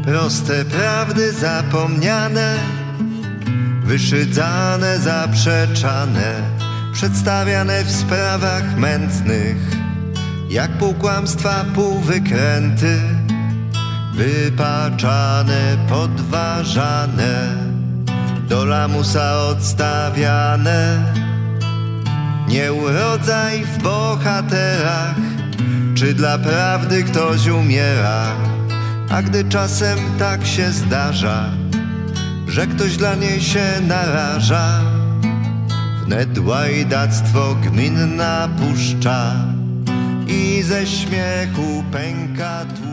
Proste prawdy zapomniane, wyszydzane, zaprzeczane, przedstawiane w sprawach mętnych, jak pół kłamstwa, pół wykręty, wypaczane, podważane, do lamusa odstawiane. Nieurodzaj w bohaterach, czy dla prawdy ktoś umiera? A gdy czasem tak się zdarza, że ktoś dla niej się naraża, wnet łajdactwo gminna puszcza i ze śmiechu pęka tłum.